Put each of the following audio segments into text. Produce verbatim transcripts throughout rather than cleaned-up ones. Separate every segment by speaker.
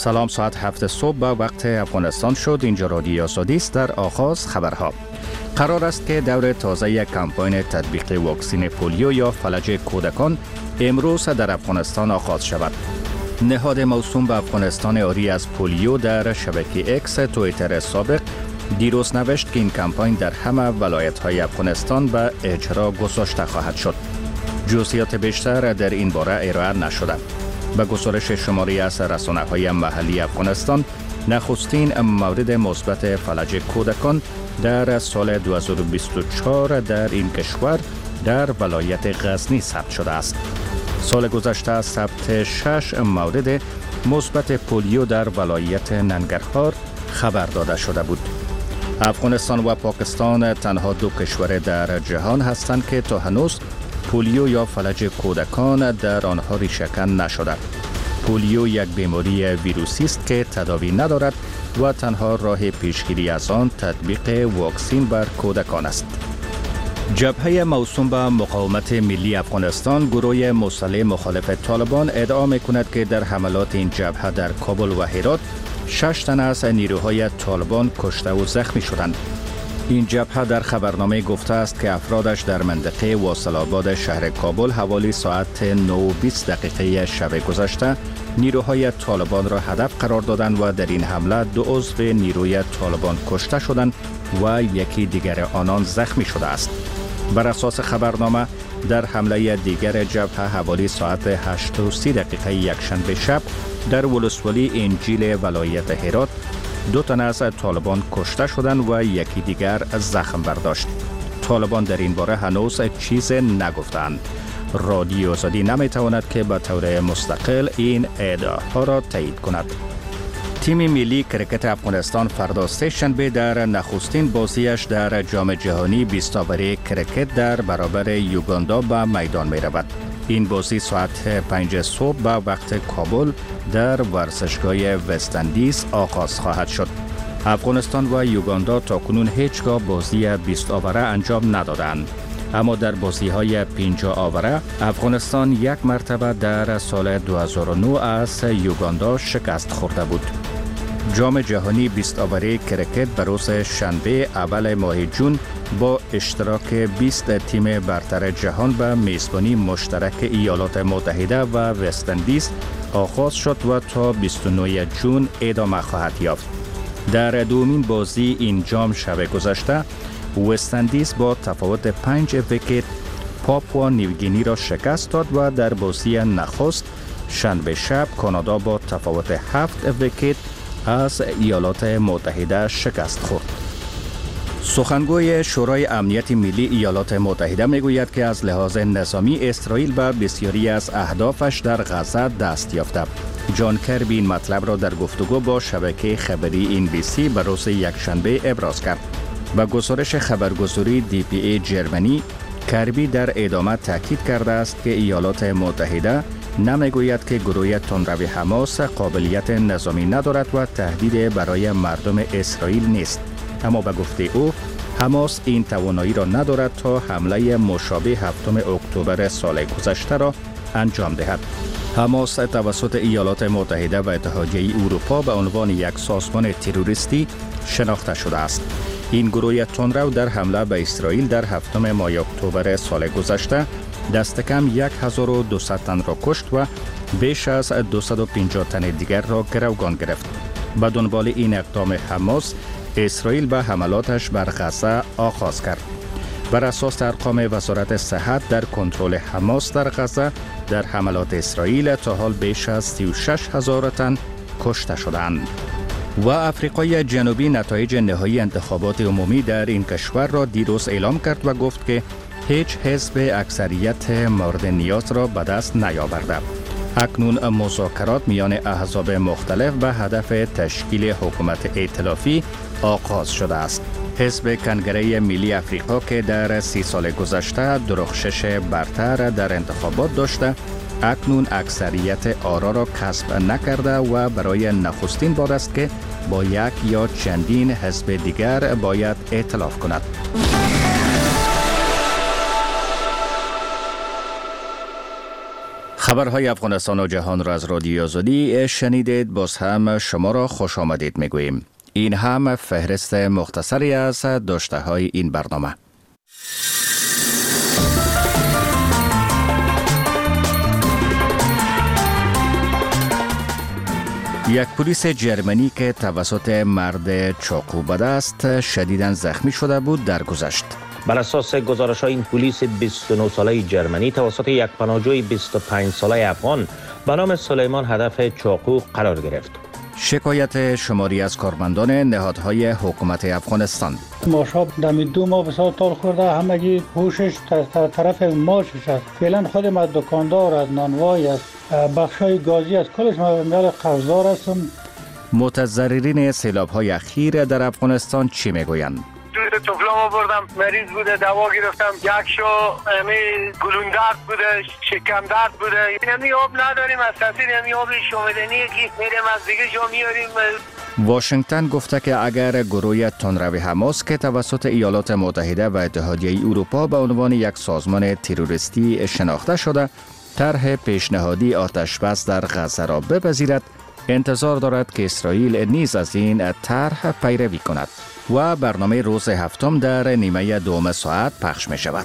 Speaker 1: سلام، ساعت هفت صبح به وقت افغانستان شد. اینجا رادیو آزادی است. در آغاز خبرها. قرار است که دور تازه کمپاین تطبیق واکسن پولیو یا فلج کودکان امروز در افغانستان آغاز شود. نهاد موسوم به افغانستان آری از پولیو در شبکه اکس توییتر سابق دیروز نوشت که این کمپاین در همه ولایت‌های افغانستان به اجرا گذاشته خواهد شد. جزئیات بیشتر در این باره ارائه نشده. به گزارش شماری از رسانه‌های محلی افغانستان، نخستین مورد مثبت فلج کودکان در سال دو هزار و بیست و چهار در این کشور در ولایت غزنی ثبت شده است. سال گذشته ثبت شش مورد مثبت پولیو در ولایت ننگرهار خبر داده شده بود. افغانستان و پاکستان تنها دو کشور در جهان هستند که تا هنوز پولیو یا فلج کودکان در آنها ریشه‌کن نشده. پولیو یک بیماری ویروسی است که تداوی ندارد و تنها راه پیشگیری از آن تطبیق واکسن بر کودکان است. جبهه موسوم به مقاومت ملی افغانستان، گروه مسلح مخالف طالبان، ادعا می‌کند که در حملات این جبهه در کابل و هرات شش تن از نیروهای طالبان کشته و زخمی شدند. این جبهه در خبرنامه گفته است که افرادش در منطقه واصل آباد شهر کابل حوالی ساعت نه و بیست دقیقه شب گذشته نیروهای طالبان را هدف قرار دادند و در این حمله دو عضو نیروی طالبان کشته شدند و یکی دیگر آنان زخمی شده است. بر اساس خبرنامه، در حمله دیگر جبهه حوالی ساعت هشت و سی دقیقه یکشنبه شب در ولسوالی انجیل ولایت هرات دو تن از طالبان کشته شدند و یکی دیگر زخم برداشت. طالبان در این باره هنوز چیز نگفتند. رادیو آزادی نمیتواند که به طور مستقل این ادعاها را تایید کند. تیم ملی کرکت افغانستان فردا سه شنبه در نخستین بازیش در جام جهانی بیست اوری کرکت در برابر یوگاندا به میدان می رود. این بازی ساعت پنج صبح به وقت کابل در ورزشگاه وستندیز آغاز خواهد شد. افغانستان و یوگاندا تاکنون هیچگاه بازی بیست آوره انجام ندادند. اما در بازی‌های پنجاه آوره افغانستان یک مرتبه در سال دو هزار و نه از یوگاندا شکست خورده بود. جام جهانی بیست آوره کرکت به روز شنبه اول ماه جون با اشتراک بیست تیم برتر جهان به میزبانی مشترک ایالات متحده و وستندیز آغاز شد و تا بیست و نه جون ادامه خواهد یافت. در دومین بازی این جام شب گذشته، وستندیز با تفاوت پنج ویکت پاپوا نیوگینی را شکست داد و در بازی نخست شنبه شب کانادا با تفاوت هفت ویکت از ایالات متحده شکست خورد. سخنگوی شورای امنیت ملی ایالات متحده میگوید که از لحاظ نظامی اسرائیل به بسیاری از اهدافش در غزه دست یافته. جان کربی این مطلب را در گفتگو با شبکه خبری این بی سی به روز یکشنبه ابراز کرد. با گزارش خبرگزاری دی پی ای جرمنی، کربی در ادامه تاکید کرده است که ایالات متحده نمیگوید که گروه تندرو حماس قابلیت نظامی ندارد و تهدید برای مردم اسرائیل نیست. اما به گفته او، حماس این توانایی را ندارد تا حمله مشابه هفتم اکتبر سال گذشته را انجام دهد. حماس توسط ایالات متحده و اتحادیه اروپا به عنوان یک سازمان تروریستی شناخته شده است. این گروه تندرو در حمله به اسرائیل در هفتم ماه اکتبر سال گذشته دست کم یک هزار و دویست تن را کشت و بیش از دویست و پنجاه تن دیگر را گروگان گرفت. به دنبال این اقدام حماس، اسرائیل به حملاتش بر غزه آغاز کرد. بر اساس ارقام وزارت صحت، در کنترل حماس در غزه در حملات اسرائیل تا حال بیش از سی و شش هزار تن کشته شدند. و آفریقای جنوبی نتایج نهایی انتخابات عمومی در این کشور را دیروز اعلام کرد و گفت که هیچ حزب اکثریت مورد نیاز را به دست نیاورده. اکنون مذاکرات میان احزاب مختلف به هدف تشکیل حکومت ائتلافی آغاز شده است. حزب کنگره ملی آفریقا که در سی سال گذشته درخشش برتر در انتخابات داشته، اکنون اکثریت آرا را کسب نکرده و برای نخستین بار است که با یک یا چندین حزب دیگر باید ائتلاف کند. خبرهای افغانستان و جهان را از رادیو آزادی شنیدید. باز هم شما را خوش آمدید میگوییم. این هم فهرست مختصری از داشته های این برنامه. یک پلیس جرمنی که توسط مرد چاقو به دست شدیداً زخمی شده بود درگذشت.
Speaker 2: بر اساس گزارش‌های این پلیس بیست و نه ساله جرمنی توسط یک پناهجوی بیست و پنج ساله افغان به نام سلیمان هدف چاقو قرار گرفت.
Speaker 1: شکایت شماری از کارمندان نهادهای حکومت افغانستان.
Speaker 3: ما شاب دمی دو ماه بسیار تال خورده، همگی هوشش طرف ماشش است. فعلا خود ما دکاندار از نانوای است، بخشای گازی از کلش ما میال قرضدار هستم.
Speaker 1: متضررین سیلاب‌های اخیر در افغانستان چی میگویند؟
Speaker 4: تو توفلام بردم، مریض بوده، دوا گرفتم، یک شو امی گلون درد بوده، شکم درد بوده. امی آب نداریم، از تاثیر امی آب شومدنی که میریم از دیگه جا میاریم.
Speaker 1: واشنگتن گفته که اگر گروه تندروی حماس که توسط ایالات متحده و اتحادیه اروپا به عنوان یک سازمان تروریستی شناخته شده، طرح پیشنهادی آتش بس در غزه را بپذیرد، انتظار دارد که اسرائیل نیز از این طرح پیروی کند و برنامه روز هفتم در نیمه دوم ساعت پخش می شود.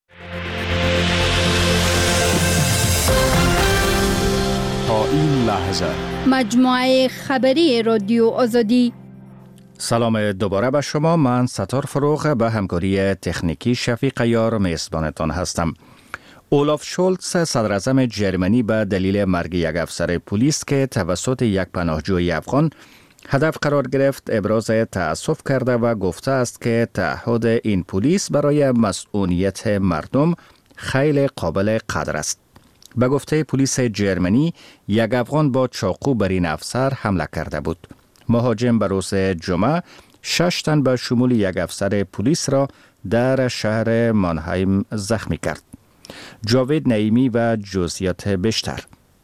Speaker 5: تا این لحظه
Speaker 6: مجموعه خبری رادیو آزادی.
Speaker 1: سلام دوباره به شما. من ستار فروغ به همکاری تکنیکی شفیق یار میزبانتان هستم. اولاف شولتز صدراعظم جرمنی به دلیل مرگ یک افسر پلیس که توسط یک پناهجوی افغان هدف قرار گرفت ابراز تأسف کرده و گفته است که تعهد این پلیس برای مسئولیت مردم خیلی قابل قدر است. به گفته پلیس جرمنی، یک افغان با چاقو بر این افسر حمله کرده بود. مهاجم به روز جمعه شش تن به شمول یک افسر پلیس را در شهر مانهایم زخمی کرد. جاوید نعیمی و جزئیات بیشتر.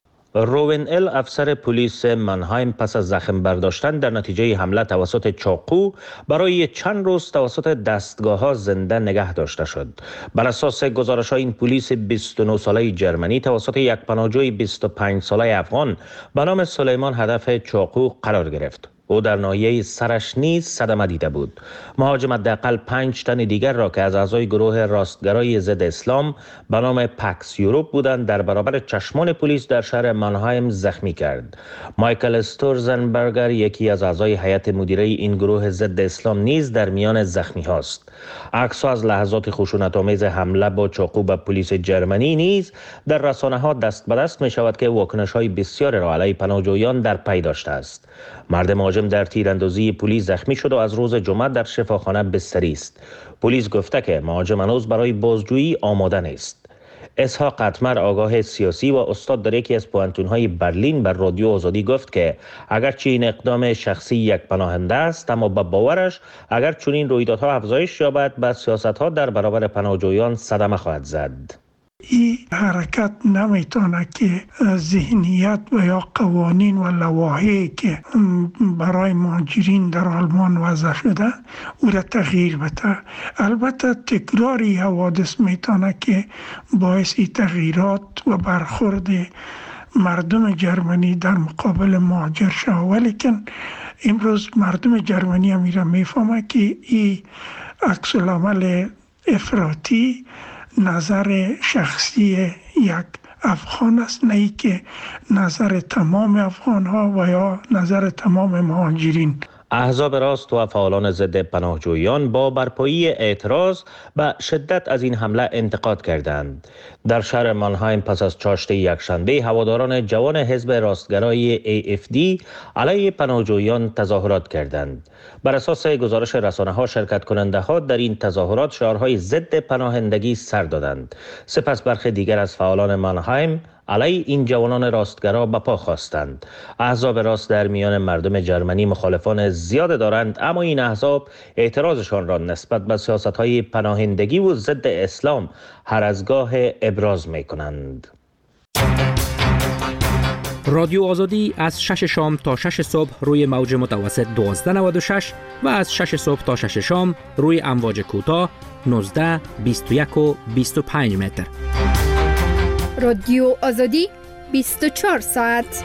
Speaker 2: روین ال افسر پلیس مانهایم پس از زخم برداشتن در نتیجه حمله توسط چاقو برای چند روز توسط دستگاه‌ها زنده نگه داشته شد. بر اساس گزارش‌های این پلیس بیست و نه ساله جرمنی توسط یک پناهجوی بیست و پنج ساله افغان به نام سلیمان هدف چاقو قرار گرفت. او در ناحیه سرش نیز صدمه دیده بود. مهاجم حداقل پنج تن دیگر را که از اعضای گروه راستگرای ضد اسلام به نام پکس یوروپ بودند در برابر چشمان پلیس در شهر مانهایم زخمی کرد. مایکل استورزنبرگر، یکی از اعضای هیئت مدیره این گروه ضد اسلام، نیز در میان زخمی هاست. عکس‌ها از لحظات خشونت‌آمیز حمله با چاقو به پلیس جرمنی نیز در رسانه‌ها دست به دست می شود که واکنش‌های بسیار را علیه پناهجویان در پی داشته است. مرد مهاجم در تیراندازی پلیس زخمی شد و از روز جمعه در شفاخانه بستری است. پلیس گفته که مهاجم هنوز برای بازجویی آماده نیست. اسحاق اتمر، آگاه سیاسی و استاد در یکی از پوهنتون‌های برلین، بر رادیو آزادی گفت که اگرچه این اقدام شخصی یک پناهنده است، اما به باورش اگر چنین رویدادها افزایش یابد به سیاست‌ها در برابر پناهجویان صدمه خواهد زد.
Speaker 7: این حرکت نمیتونه که ذهنیت و یا قوانین و لوایحی که برای مهاجرین در آلمان وضع شده او را تغییر بده. البته تکراری حوادث میتونه که باعث تغییرات و برخورد مردم جرمنی در مقابل مهاجر شود، ولیکن امروز مردم جرمنی هم میره میفهمه که این عکس العمل افراطی نظر شخصی یک افغان است، نه ای که نظر تمام افغان ها و یا نظر تمام مهاجرین.
Speaker 2: احزاب راست و فعالان ضد پناهجویان با برپایی اعتراض به شدت از این حمله انتقاد کردند. در شهر مانهایم پس از چاشت یکشنبه هواداران جوان حزب راستگرای ای اف دی علیه پناهجویان تظاهرات کردند. بر اساس گزارش رسانه‌ها شرکت کننده ها در این تظاهرات شعارهای ضد پناهندگی سر دادند. سپس برخی دیگر از فعالان مانهایم علیه این جوانان راستگرا به پا خواستند. احزاب راست در میان مردم جرمنی مخالفان زیاد دارند، اما این احزاب اعتراضشان را نسبت به سیاست‌های پناهندگی و ضد اسلام هر از گاه ابراز می‌کنند.
Speaker 8: رادیو آزادی از شش شام تا شش صبح روی موج متوسط دوازده نود و شش و از شش صبح تا شش شام روی امواج کوتاه نوزده، بیست و یک و بیست و پنج متر.
Speaker 6: رادیو آزادی بیست و چهار ساعت.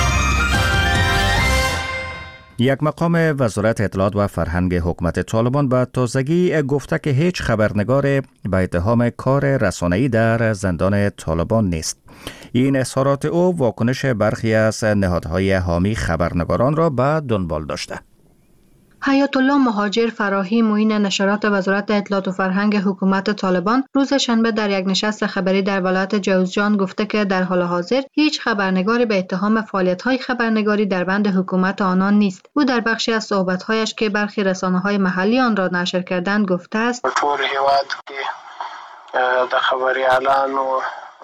Speaker 1: یک مقام وزارت اطلاعات و فرهنگ حکومت طالبان به تازگی گفته که هیچ خبرنگار به اتهام کار رسانه‌ای در زندان طالبان نیست. این اظهارات او واکنش برخی از نهادهای حامی خبرنگاران را به دنبال داشته.
Speaker 9: حیات الله مهاجر فراهی معین نشرات وزارت اطلاعات و فرهنگ حکومت طالبان روز شنبه در یک نشست خبری در ولایت جوزجان گفته که در حال حاضر هیچ خبرنگاری به اتهام فعالیت‌های خبرنگاری در بند حکومت آنان نیست. او در بخشی از صحبت‌هایش که برخی رسانه‌های محلی آن را نشر کردند گفته است:
Speaker 10: ټول هیواد کې د خبری اعلان و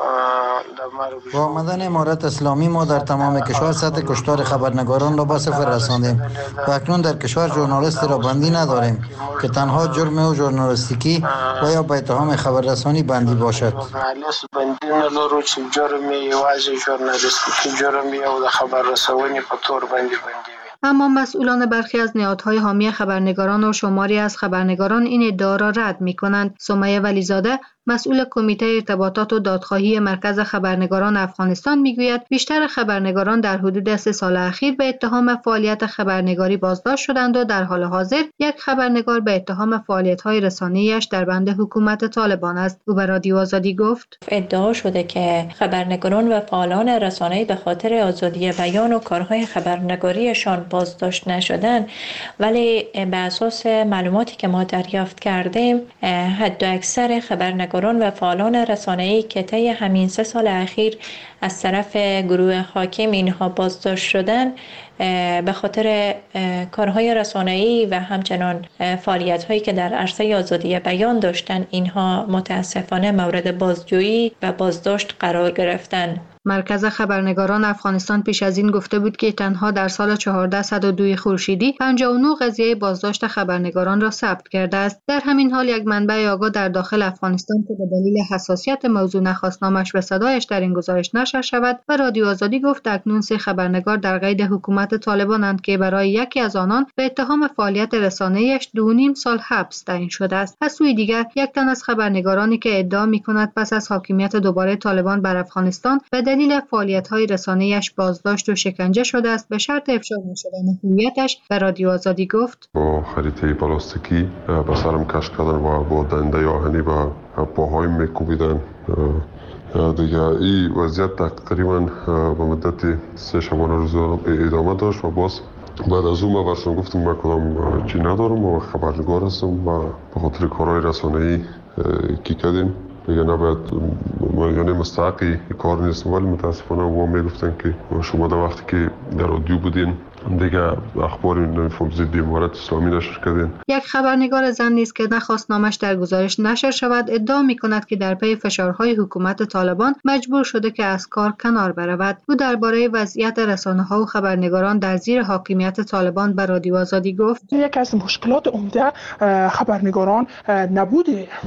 Speaker 11: با آمدن امارت اسلامی ما در تمام کشور سطح کشتار خبرنگاران را به صفر رساندیم و اکنون در کشور ژورنالیست را بندی نداریم که تنها جرم و ژورنالیستیکی و یا به اتهام خبررسانی بندی باشد.
Speaker 10: ژورنالیست بندی ندارو چې جرم یوازې ژورنالیستیکی جرم یا د خبررسانی په تور بندی بندی.
Speaker 9: اما مسئولان برخی از نهادهای حامی خبرنگاران و شماری از خبرنگاران این ادعا را رد می‌کنند. سمیه ولیزاده مسئول کمیته ارتباطات و دادخواهی مرکز خبرنگاران افغانستان میگوید بیشتر خبرنگاران در حدود سه سال اخیر به اتهام فعالیت خبرنگاری بازداشت شدند و در حال حاضر یک خبرنگار به اتهام فعالیت‌های رسانه‌ایش در بند حکومت طالبان است. او به رادیو آزادی گفت:
Speaker 12: ادعا شده که خبرنگاران و فعالان رسانه‌ای به خاطر آزادی بیان و کارهای خبرنگاریشان بازداشت نشدند، ولی به اساس معلوماتی که ما دریافت کردیم حد اکثر خبرنگاران و فعالان رسانه‌ای که طی همین سه سال اخیر از طرف گروه حاکم اینها بازداشت شدن به خاطر کارهای رسانه‌ای و همچنان فعالیت‌هایی که در عرصه آزادی بیان داشتن اینها متاسفانه مورد بازجویی و بازداشت قرار گرفتند.
Speaker 9: مرکز خبرنگاران افغانستان پیش از این گفته بود که تنها در سال چهارصد و دو خورشیدی پنجاه و نه قضیه بازداشت خبرنگاران را ثبت کرده است. در همین حال یک منبع آگاه در داخل افغانستان که به دلیل حساسیت موضوع نخواست نامش به صدایش در این گزارش نشر شود و رادیو آزادی گفت اکنون سه خبرنگار در قید حکومت طالبانند که برای یکی از آنان به اتهام فعالیت رسانه‌ایش دو و نیم سال حبس تعیین شده است. از سوی دیگر یک تن از خبرنگارانی که ادعا می‌کند پس از حاکمیت دوباره طالبان بر افغانستان به دلیل فعالیت‌های رسانه‌ایش بازداشت و شکنجه شده است به شرط افشا نشدن هویتش به رادیو آزادی گفت:
Speaker 13: با خریطه پلاستیکی به سرم کش کردن و با دنده آهنی به پاهایم میکوبیدن. دیگه این وضعیت تقریبا به مدت سه شبانه روز ادامه داشت و باز بعد از اون ما برشون گفتم من کدام چی ندارم و خبرنگار هستم و به خاطر کارهای رسانه‌ای کی کردیم دیگه نباید یعنی مستحقی کار نیستم، ولی متاسفانه و میگفتن که شما در وقتی که در رادیو بودین دیگه اخبار نمیفهم ضد امارت اسلامی نشر کردین.
Speaker 9: یک خبرنگار زن نیز که نخواست نامش در گزارش نشر شود ادعا می‌کند که در پی فشارهای حکومت طالبان مجبور شده که از کار کنار برود. او درباره وضعیت رسانه‌ها و خبرنگاران در زیر حاکمیت طالبان به رادیو آزادی گفت:
Speaker 14: یکی از مشکلات عمده خبرنگاران نبود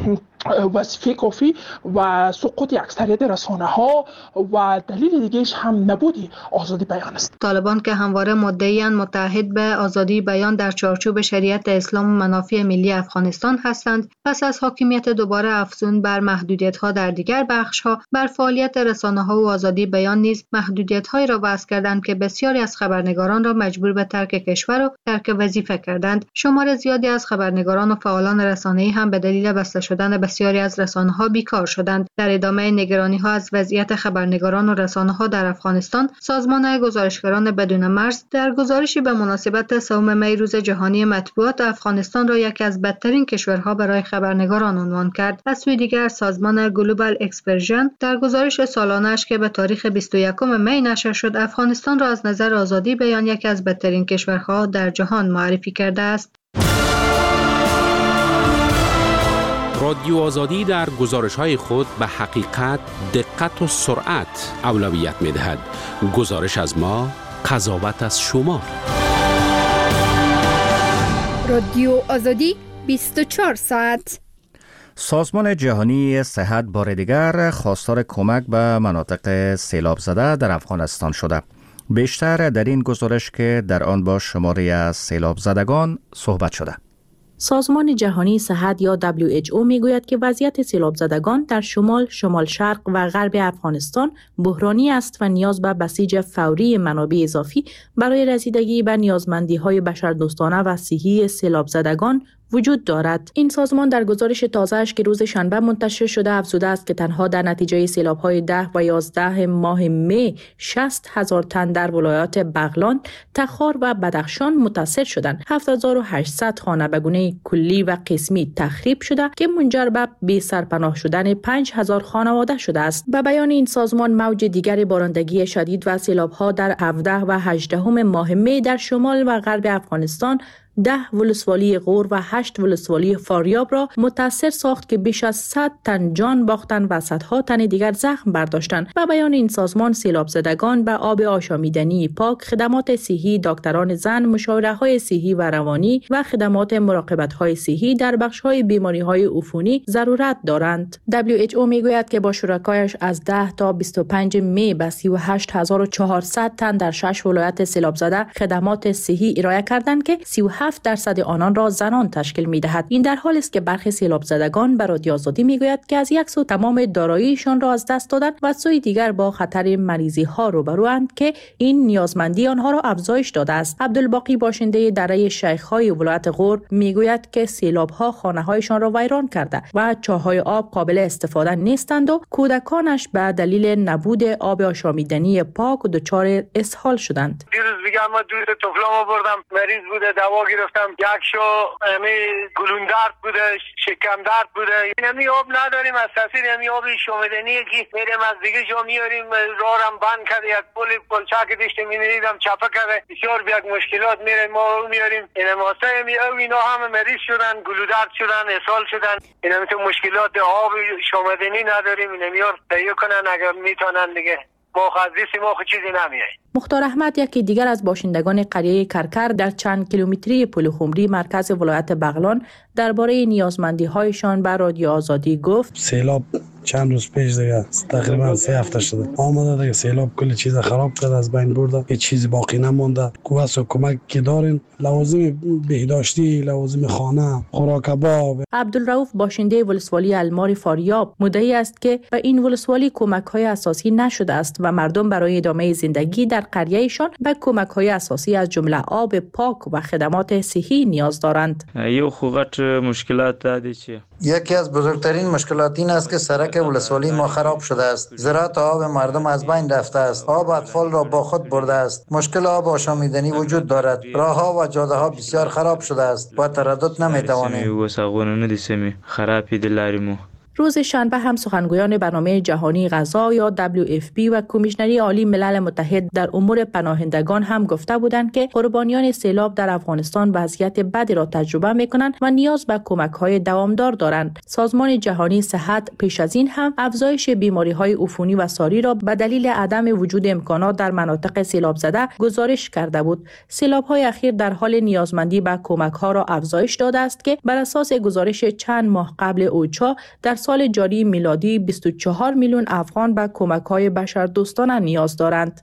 Speaker 14: وظیفه کافی و سقوط اکثریت رسانه‌ها و دلیل دیگه‌اش هم نبود آزادی بیان است.
Speaker 9: طالبان که همواره مدعیان متحد به آزادی بیان در چارچوب شریعت اسلام و منافع ملی افغانستان هستند، پس از حاکمیت دوباره افزون بر محدودیت‌ها در دیگر بخش‌ها بر فعالیت رسانه‌ها و آزادی بیان نیز محدودیت‌هایی را وضع کردند که بسیاری از خبرنگاران را مجبور به ترک کشور و ترک وظیفه کردند. شمار زیادی از خبرنگاران و فعالان رسانه‌ای هم به دلیل بسته شدن بسیاری از رسانه‌ها بیکار شدند. در ادامه نگرانی‌ها از وضعیت خبرنگاران و رسانه‌ها در افغانستان، سازمان گزارشگران بدون مرز در گزارشی به مناسبت سوم می روز جهانی مطبوعات افغانستان را یکی از بدترین کشورها برای خبرنگاران عنوان کرد. از سوی دیگر سازمان گلوبال اکسپرژن در گزارش سالانه‌اش که به تاریخ بیست و یکم می نشر شد، افغانستان را از نظر آزادی بیان یکی از بدترین کشورها در جهان معرفی کرده است.
Speaker 5: رادیو آزادی در گزارش‌های خود به حقیقت، دقت و سرعت اولویت می‌دهد. گزارش از ما، قضاوت از شما.
Speaker 6: رادیو آزادی بیست و چهار ساعت.
Speaker 1: سازمان جهانی صحت بار دیگر خواستار کمک به مناطق سیلاب زده در افغانستان شده. بیشتر در این گزارش که در آن با شماری از سیلاب زدگان صحبت شده.
Speaker 15: سازمان جهانی صحت یا دبلیو اچ او میگوید که وضعیت سیلاب زدگان در شمال، شمال شرق و غرب افغانستان بحرانی است و نیاز به بسیج فوری منابع اضافی برای رسیدگی به نیازمندی‌های بشردوستانه و صحی سیلاب زدگان وجود دارد. این سازمان در گزارش تازه‌اش که روز شنبه منتشر شده افزوده است که تنها در نتیجه سیلاب‌های ده و یازده ماه می شصت هزار تن در ولایات بغلان، تخار و بدخشان متاثر شدند. هفت هزار و هشتصد خانه به گونه کلی و قسمی تخریب شده که منجر به بی سرپناه شدن پنج هزار خانواده شده است. به بیان این سازمان موج دیگر بارندگی شدید و سیلاب‌ها در هفده و هجده ماه می در شمال و غرب افغانستان ده ولسوالی غور و هشت ولسوالی فاریاب را متاثر ساخت که بیش از صد تن جان باختند و صدها تن دیگر زخم برداشتند. به بیان این سازمان سیلاب زدگان به آب آشامیدنی پاک، خدمات صحی، دکتران زن، مشاوره‌های صحی و روانی و خدمات مراقبت‌های صحی در بخش‌های بیماری‌های عفونی ضرورت دارند. دبلیو اچ او میگوید که با شرکایش از ده تا بیست و پنج می به سی و هشت هزار و چهارصد تن در شش ولایت سیلاب زده خدمات صحی ارائه کردند که سی و هفت درصد آنان را زنان تشکیل می‌دهد. این در حالی است که برخی سیلاب زدگان به رادیو آزادی میگوید که از یک سو تمام داراییشان را از دست دادند و سوی دیگر با خطر مریضی ها روبروند که این نیازمندی آنها را افزایش داده است. عبدالباقی باشنده دره شیخ‌های ولایت غور میگوید که سیلاب‌ها خانه‌هایشان را ویران کرده و چاه‌های آب قابل استفاده نیستند و کودکانش به دلیل نبود آب آشامیدنی پاک و دچار اسهال شدند.
Speaker 4: دیروز میگم ما دو تا طفلامو بردم مریض بوده دوا گرفتم، یک شو امی گلون درد بوده، شکم درد بوده. یعنی آب نداریم از تاثیر یعنی آب شومدنی که میریم از دیگه جا میاریم راهرم بند کرده، یک پل پلچک داشتیم میریدم چپه کرده، بسیار بیاد مشکلات میره ما میاریم. این ماسه می او اینا همه مریض شدن، گلو درد شدن، اسهال شدن. اینا تو مشکلات آب شومدنی نداریم. اینا میار تهیه کنن اگر میتونن دیگه. ما خزیسی ما خود چیزی نمیاییم.
Speaker 15: مختار احمد یکی دیگر از باشندگان قریه کرکر در چند کیلومتری پل خمری مرکز ولایت بغلان درباره نیازمندی‌هایشان بر رادیو آزادی گفت:
Speaker 16: سیلاب چند روز پیش دیگه تقریبا سه هفته شده آمده دیگه، سیلاب کل چیز خراب کرده، از بین برده، هیچ چیزی باقی نمونده. کوس و کمک که دارین، لوازم بهداشتی، لوازم خانه، خوراک آب.
Speaker 15: عبدالرؤوف باشنده ولسوالی المار فاریاب مدعی است که به این ولسوالی کمک‌های اساسی نشده است و مردم برای ادامه زندگی در قریه‌شان به کمک‌های اساسی از جمله آب پاک و خدمات صحی نیاز دارند.
Speaker 17: یو خوغت مشکلات دادی چیه؟
Speaker 11: یکی از بزرگترین مشکلات این است که سرک ولسوالی ما خراب شده است. زراعت آب مردم از بین رفته است. آب اطفال را با خود برده است. مشکل آب آشامیدنی وجود دارد. راه‌ها و جاده‌ها بسیار خراب شده است. با تردد نمی‌توانیم.
Speaker 17: خرابی دلاریمو.
Speaker 15: روز شنبه هم سخنگویان برنامه جهانی غذا یا دبلیو اف پی و کمیشنری عالی ملل متحد در امور پناهندگان هم گفته بودند که قربانیان سیلاب در افغانستان وضعیت بدی را تجربه می‌کنند و نیاز به کمک‌های دوامدار دارند. سازمان جهانی صحت پیش از این هم افزایش بیماری‌های عفونی و ساری را به دلیل عدم وجود امکانات در مناطق سیلاب زده گزارش کرده بود. سیلاب‌های اخیر در حال نیازمندی به کمک‌ها را افزایش داده است که بر اساس گزارش چند ماه قبل اوچا در سال جاری میلادی بیست و چهار میلیون افغان به کمک‌های بشردوستانه نیاز دارند.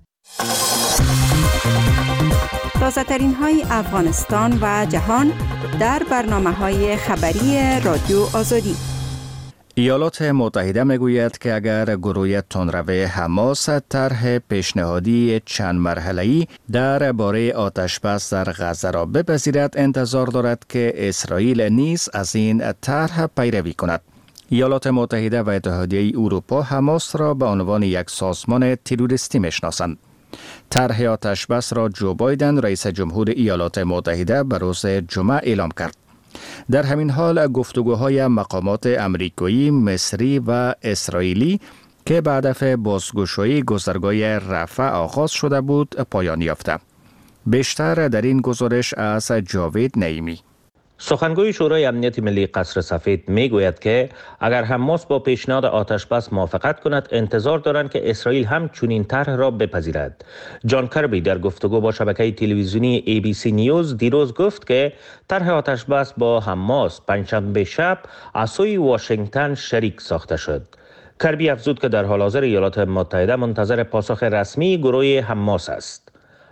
Speaker 18: تازه‌ترین های افغانستان و جهان در برنامه‌های خبری رادیو آزادی.
Speaker 1: ایالات متحده میگوید که اگر گروه تندرو حماس طرح پیشنهادی چند مرحله‌ای درباره آتش‌بس در غزه را بپذیرد، انتظار دارد که اسرائیل نیز از این طرح پیروی کند. ایالات متحده و اتحادیه اروپا حماس را به عنوان یک سازمان تروریستی میشناسند. طرح آتش‌بس را جو بایدن رئیس جمهور ایالات متحده به روز جمعه اعلام کرد. در همین حال گفتگوهای مقامات امریکایی، مصری و اسرائیلی که به هدف بازگشایی گذرگاه رفح آغاز شده بود پایان یافته. بیشتر در این گزارش از جاوید نعیمی.
Speaker 2: سخنگوی شورای امنیت ملی قصر سفید میگوید که اگر حماس با پیشنهاد آتش‌بس موافقت کند، انتظار دارند که اسرائیل هم چنین طرح را بپذیرد. جان کربی در گفتگو با شبکه تلویزیونی ای بی سی نیوز دیروز گفت که طرح آتش‌بس با حماس پنجشنبه شب از سوی واشنگتن شریک ساخته شد. کربی افزود که در حال حاضر ایالات متحده منتظر پاسخ رسمی گروه حماس است.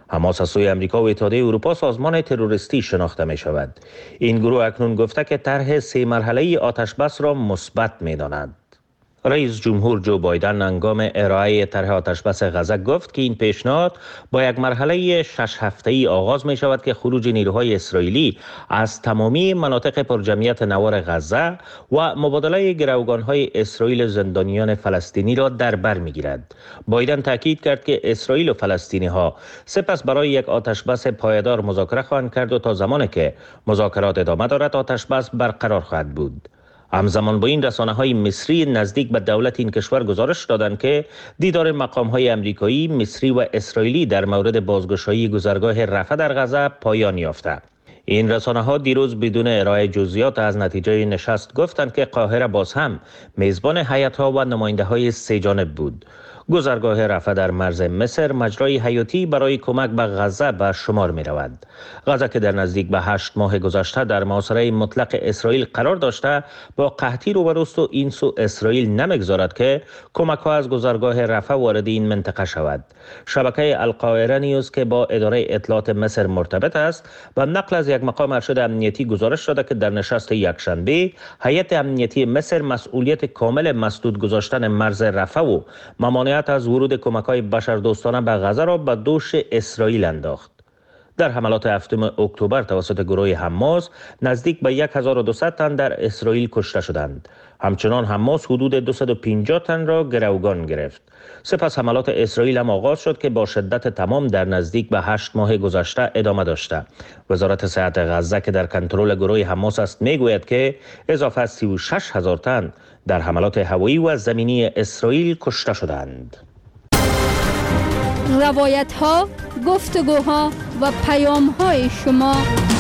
Speaker 2: حماس از سوی امریکا و اتحادیه اروپا سازمان تروریستی شناخته می شود. این گروه اکنون گفته که طرح سه مرحله‌ای آتشبس را مثبت می داند. رئیس جمهور جو بایدن هنگام ارائه طرح آتشبس غزه گفت که این پیشنهاد با یک مرحله شش هفته‌ای آغاز می شود که خروج نیروهای اسرائیلی از تمامی مناطق پرجمعیت نوار غزه و مبادله گروگانهای اسرائیل زندانیان فلسطینی را در بر می گیرد. بایدن تاکید کرد که اسرائیل و فلسطینی ها سپس برای یک آتشبس پایدار مذاکره خواهند کرد و تا زمانی که مذاکرات ادامه دارد آتشبس برقرار خواهد بود. همزمان با این رسانه‌های مصری نزدیک به دولت این کشور گزارش دادند که دیدار مقام‌های امریکایی، مصری و اسرائیلی در مورد بازگشایی گذرگاه رفح در غزه پایان یافته. این رسانه‌ها دیروز بدون ارائه جزئیات از نتیجه نشست گفتند که قاهره باز هم میزبان هیئت‌ها و نماینده‌های سه جانب بود. گذرگاه رفح در مرز مصر مجرای حیاتی برای کمک به غزه به شمار می رود. غزه که در نزدیک به هشت ماه گذشته در محاصره مطلق اسرائیل قرار داشته با قحطی روبروست و این سو اسرائیل نمیگذارد که کمک ها از گذرگاه رفح وارد این منطقه شود. شبکه القاهره نیوز که با اداره اطلاعات مصر مرتبط است و نقل از یک مقام ارشد امنیتی گزارش داده که در نشست یکشنبه هیئت امنیتی مصر مسئولیت کامل مسدود گذاشتن مرز رفح و ممانعت از ورود کمک‌های بشردوستانه به غزه را به دوش اسرائیل انداخت. در حملات هفتم اکتبر توسط گروه حماس نزدیک به هزار و دویست تن در اسرائیل کشته شدند. همچنان حماس حدود دویست و پنجاه تن را گروگان گرفت. سپس حملات اسرائیل هم آغاز شد که با شدت تمام در نزدیک به هشت ماه گذشته ادامه داشته. وزارت صحت غزه که در کنترل گروه حماس است میگوید که اضافه از سی و شش هزار تن در حملات هوایی و زمینی اسرائیل کشته شدند.
Speaker 6: روایت ها، گفتگوها و پیام های شما.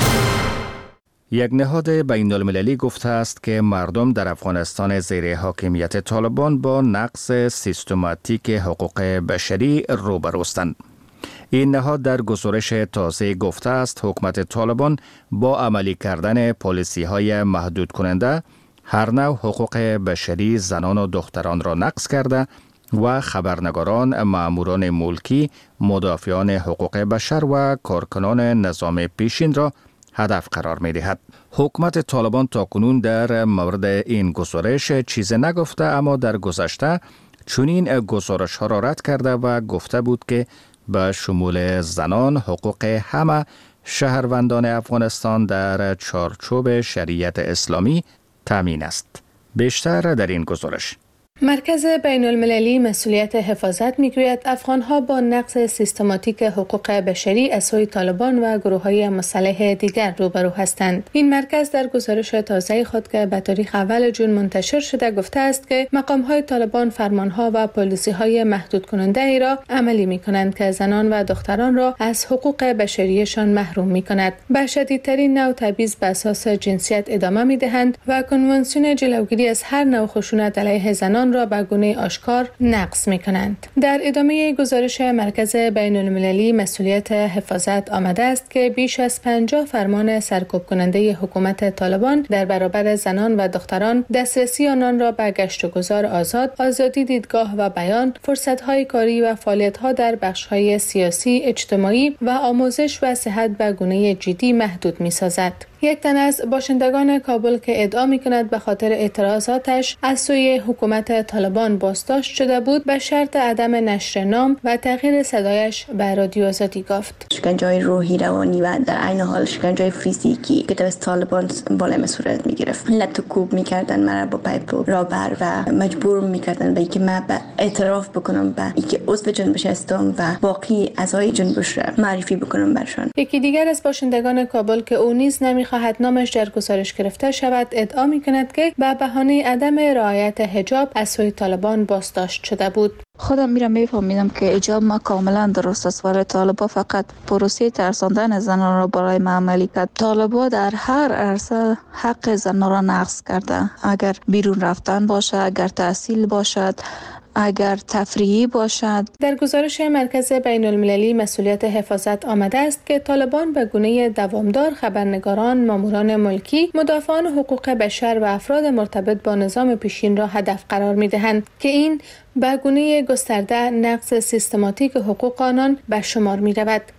Speaker 1: یک نهاد بین المللی گفته است که مردم در افغانستان زیر حاکمیت طالبان با نقض سیستماتیک حقوق بشری روبروستند. این نهاد در گزارش تازه گفته است حکومت طالبان با عملی کردن پالیسی های محدود کننده هر نوع حقوق بشری زنان و دختران را نقض کرده و خبرنگاران، ماموران ملکی، مدافعان حقوق بشر و کارکنان نظام پیشین را هدف قرار می دهد. حکومت طالبان تاکنون در مورد این گزارش چیزی نگفته، اما در گذشته چنین گزارش ها را رد کرده و گفته بود که به شمول زنان حقوق همه شهروندان افغانستان در چارچوب شریعت اسلامی تامین است. بیشتر در این گزارش.
Speaker 9: مرکز بین المللی مسئولیت حفاظت میگوید افغانها با نقض سیستماتیک حقوق بشری از سوی طالبان و گروه‌های مسلح دیگر روبرو هستند. این مرکز در گزارش تازه خود که به تاریخ اول ژوئن منتشر شده گفته است که مقام‌های طالبان فرمانها و پالیسی‌های محدود کننده ای را عملی می‌کنند که زنان و دختران را از حقوق بشریشان محروم می‌کند. به شدیدترین نوع تبعیض به اساس جنسیت ادامه می‌دهند و کنوانسیون جلوگیری از هر نوع خشونت علیه زنان را به گونه آشکار نقض می‌کنند. در ادامه گزارش مرکز بین المللی مسئولیت حفاظت آمده است که بیش از پنجاه فرمان سرکوب کننده حکومت طالبان در برابر زنان و دختران، دسترسی آنان را به گشت و گذار آزاد، آزادی دیدگاه و بیان، فرصت‌های کاری و فعالیت‌ها در بخش‌های سیاسی، اجتماعی و آموزش و صحت به گونه جدی محدود می‌سازد. یک تن از باشندگان کابل که ادعا می‌کند به خاطر اعتراضاتش از سوی حکومت طالبان بازداشت شده بود، به شرط عدم نشر نام و تغییر صدایش به رادیو آزادی گفت.
Speaker 19: شکنجه‌های روحی، روانی و در عین حال شکنجه‌های فیزیکی که توسط طالبان بالای صورت می‌گرفت. لط و کوب می‌کردن، مرا با پایپ و رابر و مجبور می‌کردن به اینکه من به اعتراف بکنم به اینکه عضو جنبش هستم و باقی اعضای جنبش را معرفی بکنم برشان.
Speaker 9: یکی دیگر از باشندگان کابل که او نیز نمی‌خواهد نامش در گزارش گرفته شود ادعا می‌کند که به بهانه عدم رعایت حجاب از سوی طالبان بازداشت شده بود.
Speaker 20: خودم میرم میفهمیدم که حجاب ما کاملا درست است، ولی طالبا فقط پروسه ترساندن زنان را برای ما عملی کرد. طالبا در هر عرصه حق زنان را نقض کرده، اگر بیرون رفتن باشد، اگر تحصیل باشد، اگر تفریحی باشد.
Speaker 9: در گزارش مرکز بین المللی مسئولیت حفاظت آمده است که طالبان به گونه دوامدار خبرنگاران، ماموران ملکی، مدافعان حقوق بشر و افراد مرتبط با نظام پیشین را هدف قرار می‌دهند که این به گونه گسترده نقض سیستماتیک حقوق آنان به شمار می‌رود.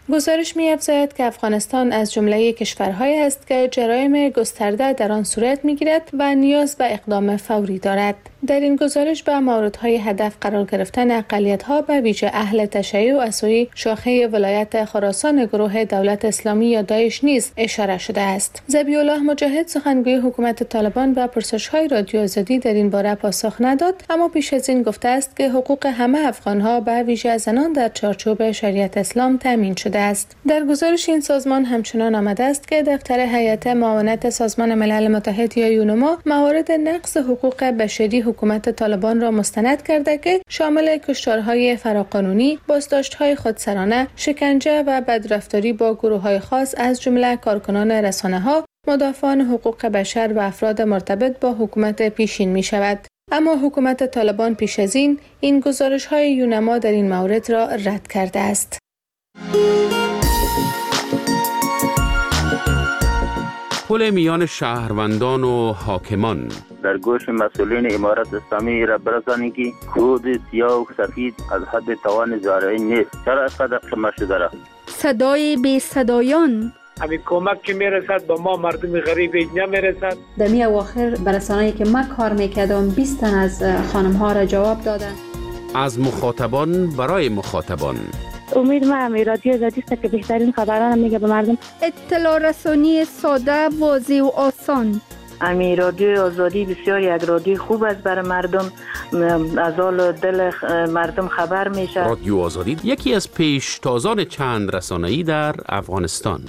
Speaker 21: گزارش می‌افزاید که افغانستان از جمله کشورهایی است که جرایم گسترده در آن صورت می‌گیرد و نیاز به اقدام فوری دارد. در این گزارش به موردهای هدف قرار گرفتن اقلیت‌ها به ویژه اهل تشیع و عصایی شاخه ولایت خراسان گروه دولت اسلامی یا داعش نیز اشاره شده است. ذبیح الله مجاهد سخنگوی حکومت طالبان به پرسش‌های رادیو آزادی در این باره پاسخ نداد، اما پیش از این گفته است که حقوق همه افغان‌ها به ویژه زنان در چارچوب شریعت اسلام تامین شده است. در گزارش این سازمان همچنان آمده است که دفتر هیئت معاونت سازمان ملل متحد یا یونما موارد نقض حقوق بشری حکومت طالبان را مستند کرده که شامل کشتارهای فراقانونی، بازداشت‌های خودسرانه، شکنجه و بدرفتاری با گروه‌های خاص از جمله کارکنان رسانه‌ها، مدافعان حقوق بشر و افراد مرتبط با حکومت پیشین می‌شود. اما حکومت طالبان پیش از این این گزارش‌های یونما در این مورد را رد کرده است.
Speaker 5: پل میان شهروندان و حاکمان
Speaker 22: در گوش مسئولین امارت اسلامی را برسانید که کود سیاه و سفید از حد توان زارعی نیست. چرا اینقدر قمه شده را؟
Speaker 6: صدای بی صدایان
Speaker 23: همین کمک که میرسد به ما مردم غریب نمیرسد.
Speaker 24: در می اواخر برسانه‌ای که ما کار میکردم بیست تن از خانم ها را جواب دادن.
Speaker 5: از مخاطبان برای مخاطبان.
Speaker 25: امید ما هم رادیو آزادی است که بهترین خبران میگه به مردم.
Speaker 6: اطلاع رسانی ساده، واضح و آسان.
Speaker 26: امی رادیو آزادی بسیار یک رادیو خوب است برای مردم، از حال دل مردم خبر میشه.
Speaker 5: رادیو آزادی یکی از پیشتازان چند رسانه‌ای در افغانستان.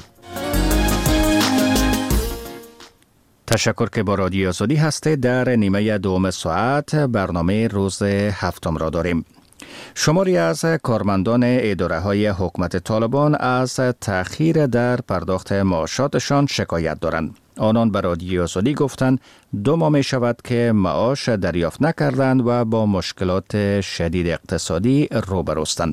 Speaker 1: تشکر که با رادیو آزادی هستید. در نیمه دوم ساعت برنامه روز هفتم را داریم. شماری از کارمندان اداره‌های حکومت طالبان از تأخیر در پرداخت معاشاتشان شکایت دارند. آنان به رادیو آزادی گفتند دو ماه می شود که معاش دریافت نکردند و با مشکلات شدید اقتصادی روبروستند.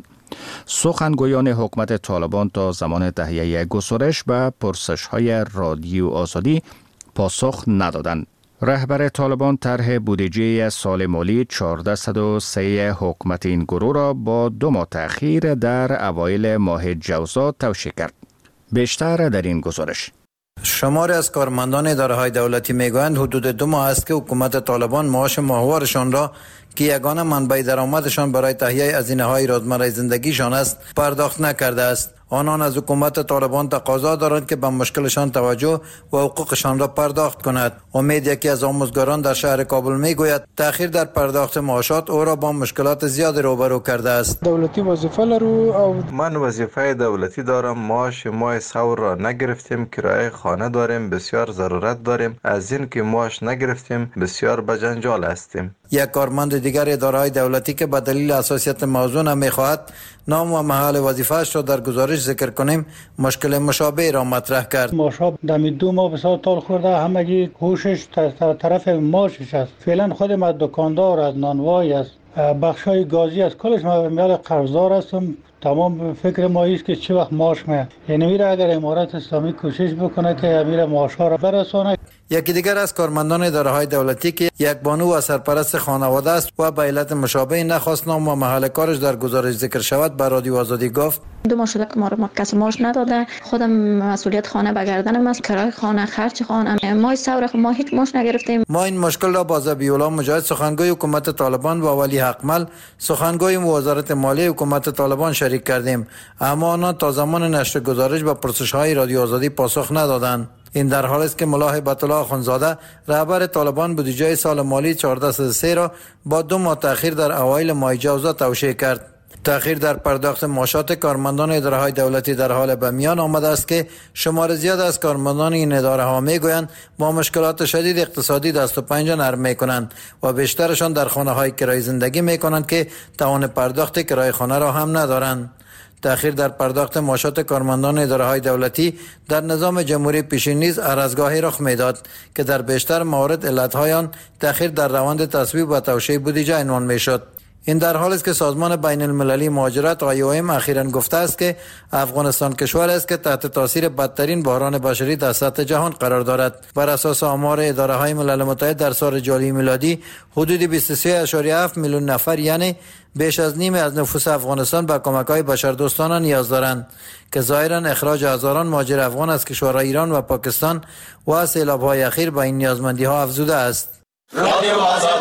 Speaker 1: سخنگویان حکومت طالبان تا زمان تهیه گزارش به پرسش‌های رادیو آزادی پاسخ ندادند. رهبر طالبان طرح بودجه سال مالی چهارصد و سه حکومت این گروه را با دو ماه تأخیر در اوایل ماه جوزا توشیح کرد. بیشتر در این گزارش.
Speaker 11: شماری از کارمندان اداره‌های دولتی میگویند حدود دو ماه است که حکومت طالبان معاش ماهوارشان را که یگانه منبع درآمدشان برای تهیه هزینه‌های روزمره زندگیشان است پرداخت نکرده است. آنان از حکومت طالبان تقاضا دارند که به مشکلشان توجه و حقوقشان را پرداخت کند. امید یکی از آموزگاران در شهر کابل میگوید تأخیر در پرداخت معاشات او را با مشکلات زیاد روبرو کرده است.
Speaker 27: دولتی وظیفه لرو او
Speaker 28: من وظیفه دولتی دارم، معاش ماه سور را نگرفتیم، کرایه خانه داریم، بسیار ضرورت داریم، از این که معاش نگرفتیم بسیار بجنجال هستیم.
Speaker 11: یک کارمند دیگر اداره‌های دولتی که به دلیل حساسیت موضوع نمی‌خواهد نام و محل وظیفه‌اش را در گزارش ذکر کنیم مشکل مشابه را مطرح کرد.
Speaker 3: ماشا دمی دو ماه بسیار تال خورده، همگی کوشش طرف ماشش است. فعلا خود ما دکاندار از نانوای است، بخشای گازی است، کلش ما میال قرضدار هستم. تمام فکر ما است که چه وقت معاش میاد. یعنی میره اگر امارت اسلامی کوشش بکنه که امیر معاشا را برسونه.
Speaker 11: یکی دیگر از کارمندان اداره‌های دولتی که یک بانو و سرپرست خانواده است و به علت مشابه نخواست نام و محل کارش در گزارش ذکر شود به رادیو آزادی گفت
Speaker 24: دو ماه شده که ما رو کسی معاش نداده، خودم مسئولیت خانه به گردنم است، کرایه خانه، خرج خانه، ما سور ما هیچ معاش نگرفتیم.
Speaker 11: ما این مشکل را با ذبیح الله مجاهد سخنگوی حکومت طالبان و ولی حقمل سخنگوی وزارت مالیه حکومت طالبان شریک کردیم، اما آنها تا زمان نشر گزارش به پرسش‌های رادیو آزادی پاسخ ندادند. این در حالی است که ملا هیبت الله اخوندزاده رهبر طالبان بودجه سال مالی چهارصد و سه را با دو ماه تأخیر در اوایل ماه جوزا توشیح کرد. تأخیر در پرداخت معاشات کارمندان اداره‌های دولتی در حال به میان آمده است که شمار زیاد از کارمندان این اداره‌ها میگویند با مشکلات شدید اقتصادی دست و پنجه نرم میکنند و بیشترشان در خانه‌های کرایه زندگی میکنند که توان پرداخت کرایه خانه را هم ندارند. تأخیر در پرداخت معاشات کارمندان اداره‌های دولتی در نظام جمهوری پیشین نیز عرضگاهی رخ میداد که در بیشتر موارد علت‌های آن تأخیر در روند تصویب و توشیح بودجه عنوان میشد. این در حالی است که سازمان بین المللی مهاجرت آی او ام اخیراً گفته است که افغانستان کشور است که تحت تاثیر بدترین بحران بشری در سطح جهان قرار دارد. بر اساس آمار اداره های ملل متحد در سال جاری میلادی حدود بیست و سه ممیز هفت میلیون نفر یعنی بیش از نیم از نفوس افغانستان به کمک‌های بشردوستانه نیاز دارند که ظاهراً اخراج هزاران مهاجر افغان از کشورهای ایران و پاکستان و سیلاب‌های اخیر به این نیازمندی‌ها افزوده است.